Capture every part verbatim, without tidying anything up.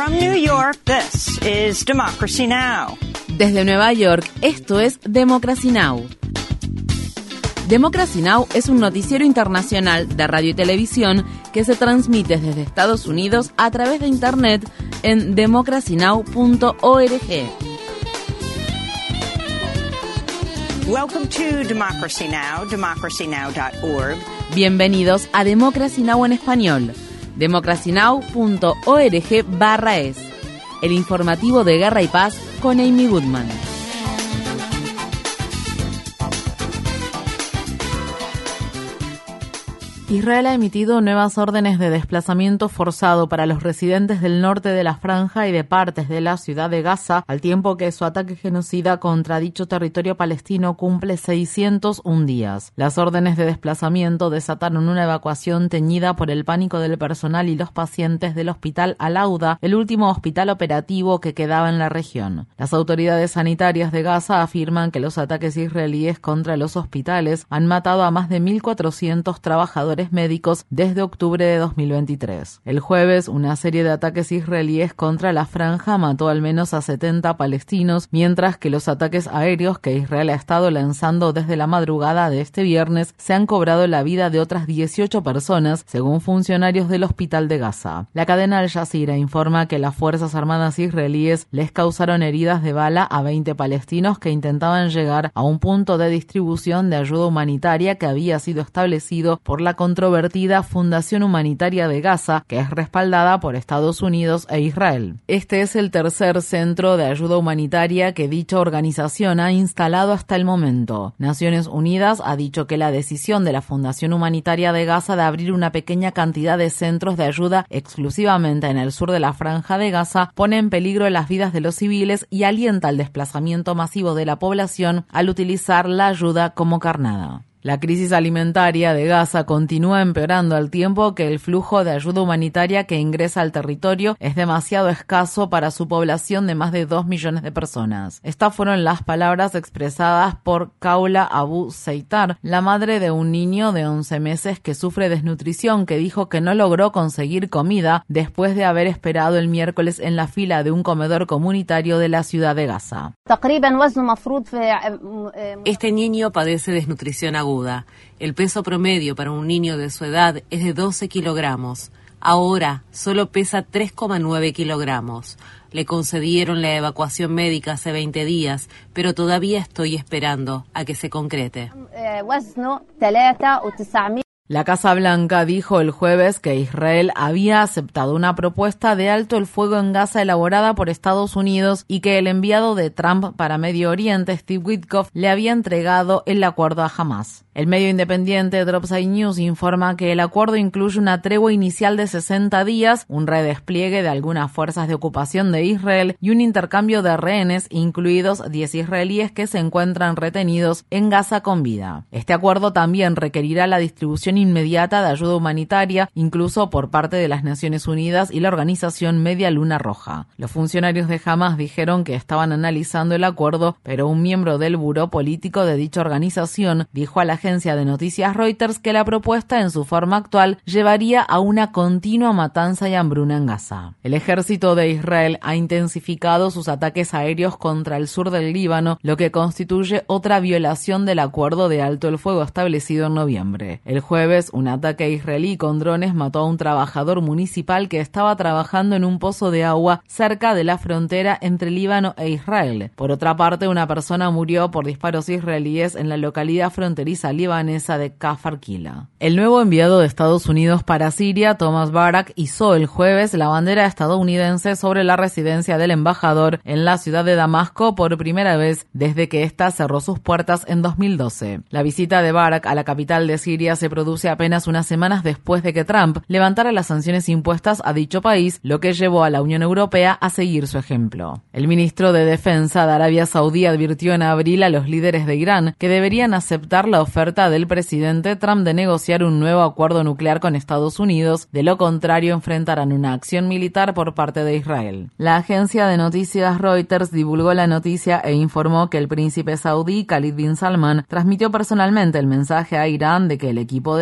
From New York, this is Democracy Now! Desde Nueva York, esto es Democracy Now! Democracy Now! Es un noticiero internacional de radio y televisión que se transmite desde Estados Unidos a través de Internet en democracy now punto org. Welcome to Democracy Now!, democracy now dot org. Bienvenidos a Democracy Now! En español. democracy now punto org barra es. El informativo de Guerra y Paz con Amy Goodman. Israel ha emitido nuevas órdenes de desplazamiento forzado para los residentes del norte de la Franja y de partes de la ciudad de Gaza, al tiempo que su ataque genocida contra dicho territorio palestino cumple seiscientos un días. Las órdenes de desplazamiento desataron una evacuación teñida por el pánico del personal y los pacientes del Hospital Al-Auda, el último hospital operativo que quedaba en la región. Las autoridades sanitarias de Gaza afirman que los ataques israelíes contra los hospitales han matado a más de mil cuatrocientos trabajadores médicos desde octubre de dos mil veintitrés. El jueves, una serie de ataques israelíes contra la franja mató al menos a setenta palestinos, mientras que los ataques aéreos que Israel ha estado lanzando desde la madrugada de este viernes se han cobrado la vida de otras dieciocho personas, según funcionarios del hospital de Gaza. La cadena Al Jazeera informa que las Fuerzas Armadas israelíes les causaron heridas de bala a veinte palestinos que intentaban llegar a un punto de distribución de ayuda humanitaria que había sido establecido por la controvertida Fundación Humanitaria de Gaza, que es respaldada por Estados Unidos e Israel. Este es el tercer centro de ayuda humanitaria que dicha organización ha instalado hasta el momento. Naciones Unidas ha dicho que la decisión de la Fundación Humanitaria de Gaza de abrir una pequeña cantidad de centros de ayuda exclusivamente en el sur de la Franja de Gaza pone en peligro las vidas de los civiles y alienta el desplazamiento masivo de la población al utilizar la ayuda como carnada. La crisis alimentaria de Gaza continúa empeorando al tiempo que el flujo de ayuda humanitaria que ingresa al territorio es demasiado escaso para su población de más de dos millones de personas. Estas fueron las palabras expresadas por Kaula Abu Seitar, la madre de un niño de once meses que sufre desnutrición, que dijo que no logró conseguir comida después de haber esperado el miércoles en la fila de un comedor comunitario de la ciudad de Gaza. Este niño padece desnutrición aguda. El peso promedio para un niño de su edad es de doce kilogramos. Ahora solo pesa tres coma nueve kilogramos. Le concedieron la evacuación médica hace veinte días, pero todavía estoy esperando a que se concrete. La Casa Blanca dijo el jueves que Israel había aceptado una propuesta de alto el fuego en Gaza elaborada por Estados Unidos y que el enviado de Trump para Medio Oriente, Steve Witkoff, le había entregado el acuerdo a Hamás. El medio independiente Dropside News informa que el acuerdo incluye una tregua inicial de sesenta días, un redespliegue de algunas fuerzas de ocupación de Israel y un intercambio de rehenes, incluidos diez israelíes que se encuentran retenidos en Gaza con vida. Este acuerdo también requerirá la distribución inmediata de ayuda humanitaria, incluso por parte de las Naciones Unidas y la organización Media Luna Roja. Los funcionarios de Hamás dijeron que estaban analizando el acuerdo, pero un miembro del buró político de dicha organización dijo a la agencia de noticias Reuters que la propuesta en su forma actual llevaría a una continua matanza y hambruna en Gaza. El ejército de Israel ha intensificado sus ataques aéreos contra el sur del Líbano, lo que constituye otra violación del acuerdo de alto el fuego establecido en noviembre. El jueves, un ataque israelí con drones mató a un trabajador municipal que estaba trabajando en un pozo de agua cerca de la frontera entre Líbano e Israel. Por otra parte, una persona murió por disparos israelíes en la localidad fronteriza libanesa de Kafar Kila. El nuevo enviado de Estados Unidos para Siria, Thomas Barak, izó el jueves la bandera estadounidense sobre la residencia del embajador en la ciudad de Damasco por primera vez desde que ésta cerró sus puertas en dos mil doce. La visita de Barak a la capital de Siria se produce apenas unas semanas después de que Trump levantara las sanciones impuestas a dicho país, lo que llevó a la Unión Europea a seguir su ejemplo. El ministro de Defensa de Arabia Saudí advirtió en abril a los líderes de Irán que deberían aceptar la oferta del presidente Trump de negociar un nuevo acuerdo nuclear con Estados Unidos, de lo contrario enfrentarán una acción militar por parte de Israel. La agencia de noticias Reuters divulgó la noticia e informó que el príncipe saudí Khalid bin Salman transmitió personalmente el mensaje a Irán de que el equipo de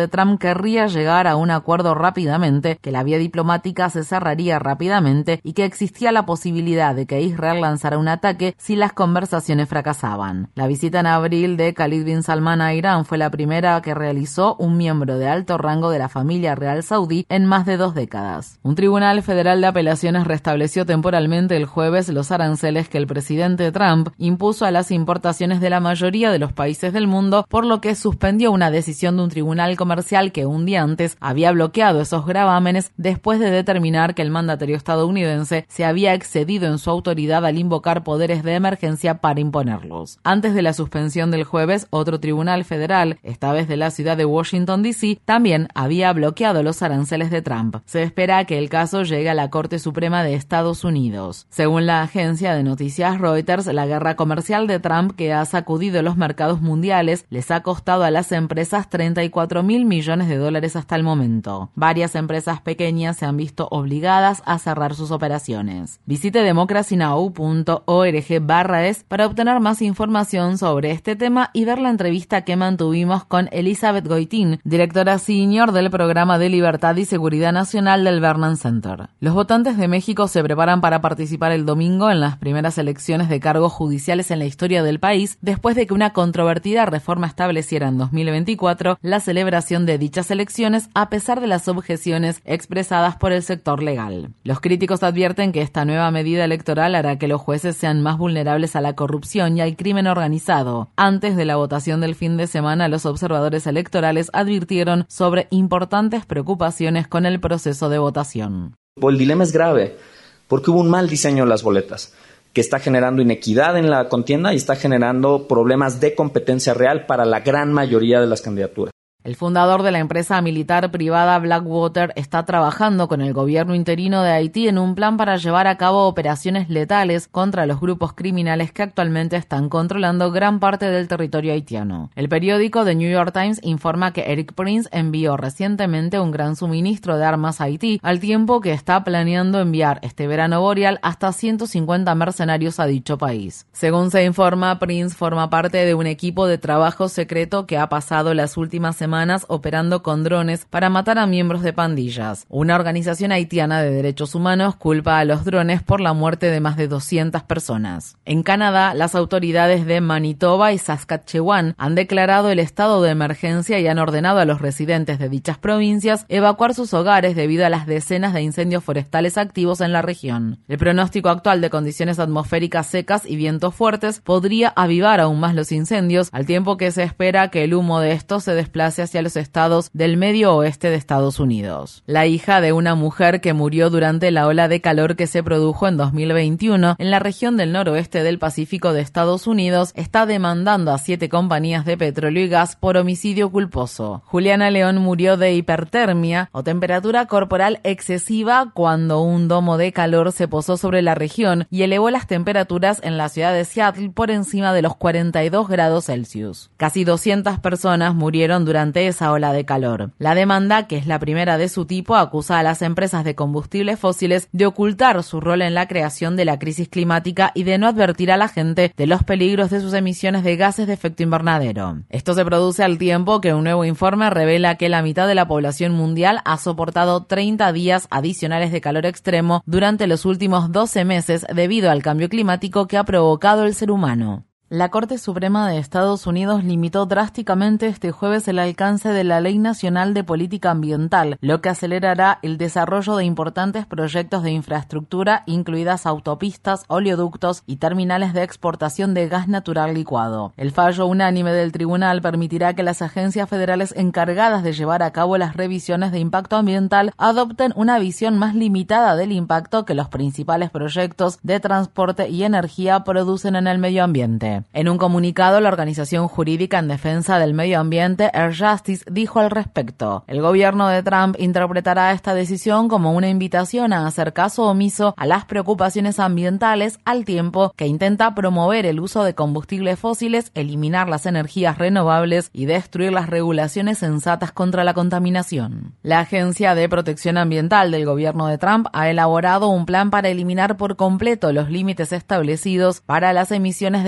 de Trump querría llegar a un acuerdo rápidamente, que la vía diplomática se cerraría rápidamente y que existía la posibilidad de que Israel lanzara un ataque si las conversaciones fracasaban. La visita en abril de Khalid bin Salman a Irán fue la primera que realizó un miembro de alto rango de la familia real saudí en más de dos décadas. Un tribunal federal de apelaciones restableció temporalmente el jueves los aranceles que el presidente Trump impuso a las importaciones de la mayoría de los países del mundo, por lo que suspendió una decisión de un tribunal comercial que un día antes había bloqueado esos gravámenes después de determinar que el mandatario estadounidense se había excedido en su autoridad al invocar poderes de emergencia para imponerlos. Antes de la suspensión del jueves, otro tribunal federal, esta vez de la ciudad de Washington, D C, también había bloqueado los aranceles de Trump. Se espera que el caso llegue a la Corte Suprema de Estados Unidos. Según la agencia de noticias Reuters, la guerra comercial de Trump, que ha sacudido los mercados mundiales, les ha costado a las empresas treinta y cuatro mil millones de dólares hasta el momento. Varias empresas pequeñas se han visto obligadas a cerrar sus operaciones. Visite democracy now punto org barra es para obtener más información sobre este tema y ver la entrevista que mantuvimos con Elizabeth Goitín, directora senior del Programa de Libertad y Seguridad Nacional del Bernan Center. Los votantes de México se preparan para participar el domingo en las primeras elecciones de cargos judiciales en la historia del país, después de que una controvertida reforma estableciera en dos mil veinticuatro la celebración de dichas elecciones a pesar de las objeciones expresadas por el sector legal. Los críticos advierten que esta nueva medida electoral hará que los jueces sean más vulnerables a la corrupción y al crimen organizado. Antes de la votación del fin de semana, los observadores electorales advirtieron sobre importantes preocupaciones con el proceso de votación. El dilema es grave porque hubo un mal diseño de las boletas que está generando inequidad en la contienda y está generando problemas de competencia real para la gran mayoría de las candidaturas. El fundador de la empresa militar privada Blackwater está trabajando con el gobierno interino de Haití en un plan para llevar a cabo operaciones letales contra los grupos criminales que actualmente están controlando gran parte del territorio haitiano. El periódico The New York Times informa que Eric Prince envió recientemente un gran suministro de armas a Haití, al tiempo que está planeando enviar este verano boreal hasta ciento cincuenta mercenarios a dicho país. Según se informa, Prince forma parte de un equipo de trabajo secreto que ha pasado las últimas semanas operando con drones para matar a miembros de pandillas. Una organización haitiana de derechos humanos culpa a los drones por la muerte de más de doscientas personas. En Canadá, las autoridades de Manitoba y Saskatchewan han declarado el estado de emergencia y han ordenado a los residentes de dichas provincias evacuar sus hogares debido a las decenas de incendios forestales activos en la región. El pronóstico actual de condiciones atmosféricas secas y vientos fuertes podría avivar aún más los incendios, al tiempo que se espera que el humo de estos se desplace hacia los estados del medio oeste de Estados Unidos. La hija de una mujer que murió durante la ola de calor que se produjo en dos mil veintiuno en la región del noroeste del Pacífico de Estados Unidos está demandando a siete compañías de petróleo y gas por homicidio culposo. Juliana León murió de hipertermia o temperatura corporal excesiva cuando un domo de calor se posó sobre la región y elevó las temperaturas en la ciudad de Seattle por encima de los cuarenta y dos grados Celsius. Casi doscientas personas murieron durante esa ola de calor. La demanda, que es la primera de su tipo, acusa a las empresas de combustibles fósiles de ocultar su rol en la creación de la crisis climática y de no advertir a la gente de los peligros de sus emisiones de gases de efecto invernadero. Esto se produce al tiempo que un nuevo informe revela que la mitad de la población mundial ha soportado treinta días adicionales de calor extremo durante los últimos doce meses debido al cambio climático que ha provocado el ser humano. La Corte Suprema de Estados Unidos limitó drásticamente este jueves el alcance de la Ley Nacional de Política Ambiental, lo que acelerará el desarrollo de importantes proyectos de infraestructura, incluidas autopistas, oleoductos y terminales de exportación de gas natural licuado. El fallo unánime del tribunal permitirá que las agencias federales encargadas de llevar a cabo las revisiones de impacto ambiental adopten una visión más limitada del impacto que los principales proyectos de transporte y energía producen en el medio ambiente. En un comunicado, la organización jurídica en defensa del medio ambiente, Air Justice, dijo al respecto: el gobierno de Trump interpretará esta decisión como una invitación a hacer caso omiso a las preocupaciones ambientales, al tiempo que intenta promover el uso de combustibles fósiles, eliminar las energías renovables y destruir las regulaciones sensatas contra la contaminación. La Agencia de Protección Ambiental del gobierno de Trump ha elaborado un plan para eliminar por completo los límites establecidos para las emisiones de gases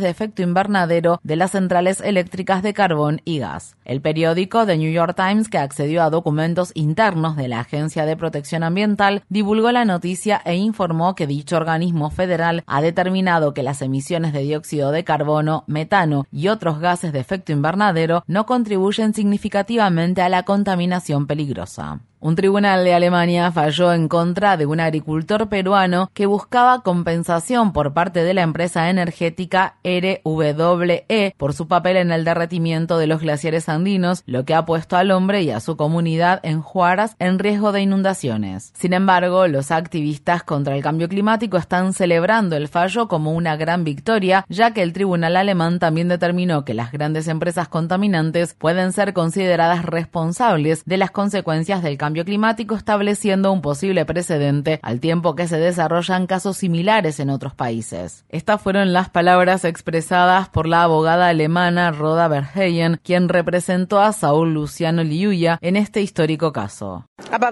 de efecto invernadero de las centrales eléctricas de carbón y gas. El periódico The New York Times, que accedió a documentos internos de la Agencia de Protección Ambiental, divulgó la noticia e informó que dicho organismo federal ha determinado que las emisiones de dióxido de carbono, metano y otros gases de efecto invernadero no contribuyen significativamente a la contaminación peligrosa. Un tribunal de Alemania falló en contra de un agricultor peruano que buscaba compensación por parte de la empresa energética R W E por su papel en el derretimiento de los glaciares andinos, lo que ha puesto al hombre y a su comunidad en Huaraz en riesgo de inundaciones. Sin embargo, los activistas contra el cambio climático están celebrando el fallo como una gran victoria, ya que el tribunal alemán también determinó que las grandes empresas contaminantes pueden ser consideradas responsables de las consecuencias del cambio climático, estableciendo un posible precedente al tiempo que se desarrollan casos similares en otros países. Estas fueron las palabras expresadas por la abogada alemana Rhoda Verheyen, quien representó a Saúl Luciano Liuya en este histórico caso.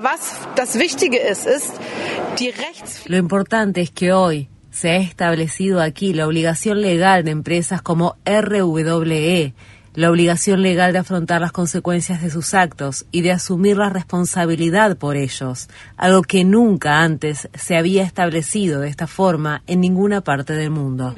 Lo importante es que hoy se ha establecido aquí la obligación legal de empresas como R W E, la obligación legal de afrontar las consecuencias de sus actos y de asumir la responsabilidad por ellos, algo que nunca antes se había establecido de esta forma en ninguna parte del mundo.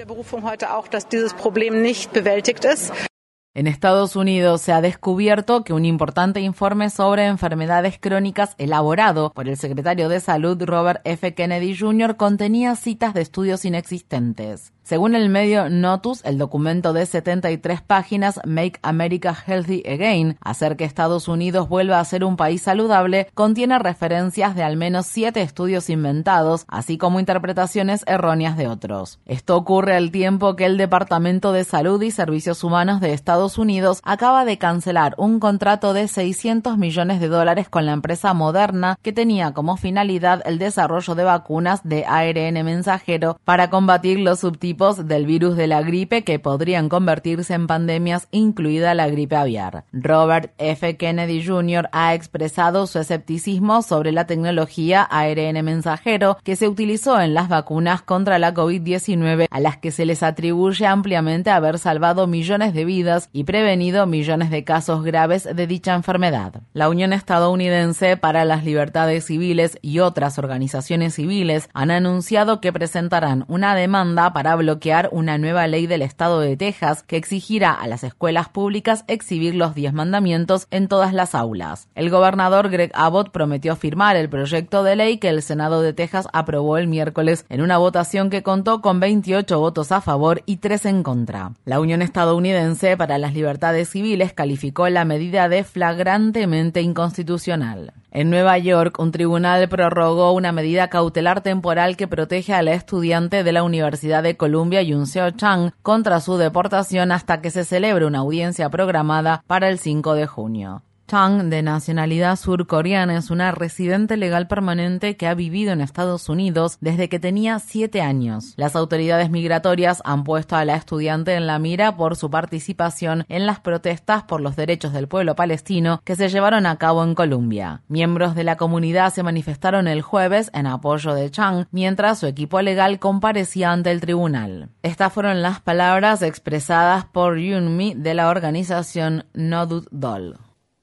En Estados Unidos se ha descubierto que un importante informe sobre enfermedades crónicas elaborado por el secretario de Salud Robert F. Kennedy junior contenía citas de estudios inexistentes. Según el medio Notus, el documento de setenta y tres páginas Make America Healthy Again, hacer que Estados Unidos vuelva a ser un país saludable, contiene referencias de al menos siete estudios inventados, así como interpretaciones erróneas de otros. Esto ocurre al tiempo que el Departamento de Salud y Servicios Humanos de Estados Unidos acaba de cancelar un contrato de seiscientos millones de dólares con la empresa Moderna, que tenía como finalidad el desarrollo de vacunas de A R N mensajero para combatir los subtipos del virus de la gripe que podrían convertirse en pandemias, incluida la gripe aviar. Robert F. Kennedy junior ha expresado su escepticismo sobre la tecnología A R N mensajero que se utilizó en las vacunas contra la COVID diecinueve, a las que se les atribuye ampliamente haber salvado millones de vidas y prevenido millones de casos graves de dicha enfermedad. La Unión Estadounidense para las Libertades Civiles y otras organizaciones civiles han anunciado que presentarán una demanda para bloquear una nueva ley del estado de Texas que exigirá a las escuelas públicas exhibir los diez mandamientos en todas las aulas. El gobernador Greg Abbott prometió firmar el proyecto de ley que el Senado de Texas aprobó el miércoles en una votación que contó con veintiocho votos a favor y tres en contra. La Unión Estadounidense para las Libertades Civiles calificó la medida de flagrantemente inconstitucional. En Nueva York, un tribunal prorrogó una medida cautelar temporal que protege a la estudiante de la Universidad de Columbia, Yoon Seo Chang, contra su deportación hasta que se celebre una audiencia programada para el cinco de junio. Chang, de nacionalidad surcoreana, es una residente legal permanente que ha vivido en Estados Unidos desde que tenía siete años. Las autoridades migratorias han puesto a la estudiante en la mira por su participación en las protestas por los derechos del pueblo palestino que se llevaron a cabo en Colombia. Miembros de la comunidad se manifestaron el jueves en apoyo de Chang, mientras su equipo legal comparecía ante el tribunal. Estas fueron las palabras expresadas por Yoon-mi de la organización Nodut Dol.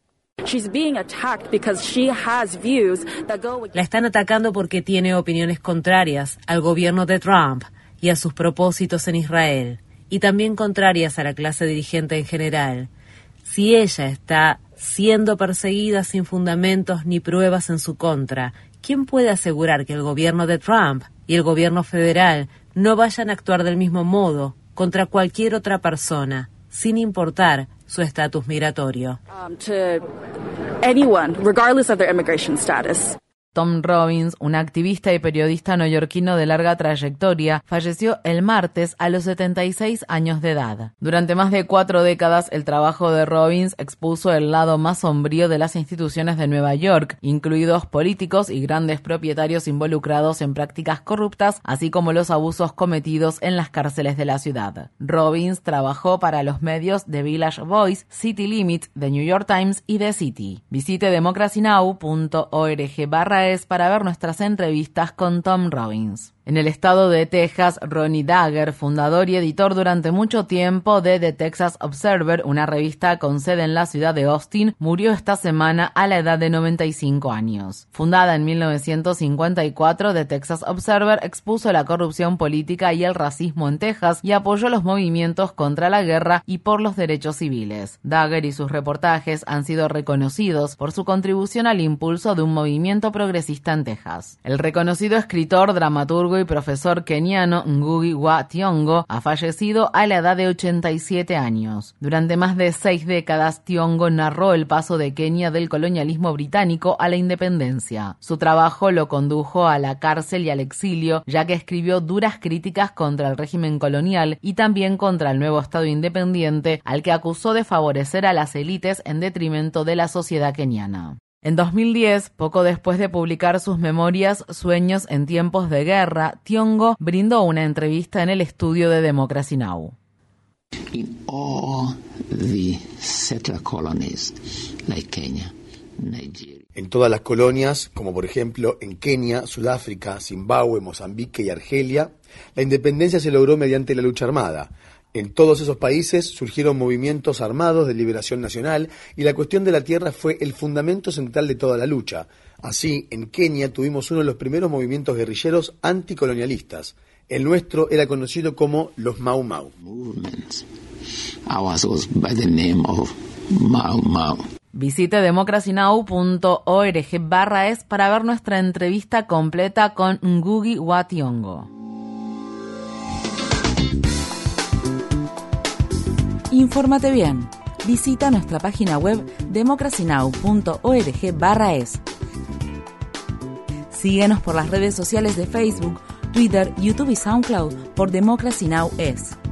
La están atacando porque tiene opiniones contrarias al gobierno de Trump y a sus propósitos en Israel, y también contrarias a la clase dirigente en general. Si ella está siendo perseguida sin fundamentos ni pruebas en su contra, ¿quién puede asegurar que el gobierno de Trump y el gobierno federal no vayan a actuar del mismo modo contra cualquier otra persona, sin importar su estatus migratorio? Um, to anyone, regardless of their immigration status. Tom Robbins, un activista y periodista neoyorquino de larga trayectoria, falleció el martes a los setenta y seis años de edad. Durante más de cuatro décadas, el trabajo de Robbins expuso el lado más sombrío de las instituciones de Nueva York, incluidos políticos y grandes propietarios involucrados en prácticas corruptas, así como los abusos cometidos en las cárceles de la ciudad. Robbins trabajó para los medios The Village Voice, City Limits, The New York Times y The City. Visite democracy now punto org barra es para ver nuestras entrevistas con Tom Robbins. En el estado de Texas, Ronnie Dagger, fundador y editor durante mucho tiempo de The Texas Observer, una revista con sede en la ciudad de Austin, murió esta semana a la edad de noventa y cinco años. Fundada en mil novecientos cincuenta y cuatro, The Texas Observer expuso la corrupción política y el racismo en Texas y apoyó los movimientos contra la guerra y por los derechos civiles. Dagger y sus reportajes han sido reconocidos por su contribución al impulso de un movimiento progresista en Texas. El reconocido escritor, dramaturgo y profesor keniano Ngugi wa Thiong'o ha fallecido a la edad de ochenta y siete años. Durante más de seis décadas, Thiong'o narró el paso de Kenia del colonialismo británico a la independencia. Su trabajo lo condujo a la cárcel y al exilio, ya que escribió duras críticas contra el régimen colonial y también contra el nuevo Estado independiente, al que acusó de favorecer a las élites en detrimento de la sociedad keniana. En dos mil diez, poco después de publicar sus memorias Sueños en tiempos de guerra, Thiong'o brindó una entrevista en el estudio de Democracy Now! In all the settler colonies like Kenya, Nigeria. En todas las colonias, como por ejemplo en Kenia, Sudáfrica, Zimbabue, Mozambique y Argelia, la independencia se logró mediante la lucha armada. En todos esos países surgieron movimientos armados de liberación nacional y la cuestión de la tierra fue el fundamento central de toda la lucha. Así, en Kenia tuvimos uno de los primeros movimientos guerrilleros anticolonialistas. El nuestro era conocido como los Mau Mau. Visite democracynow punto org barra es para ver nuestra entrevista completa con Ngugi wa Thiong'o. Infórmate bien. Visita nuestra página web democracynow punto org barra es. Síguenos por las redes sociales de Facebook, Twitter, YouTube y SoundCloud por Democracy Now! Es.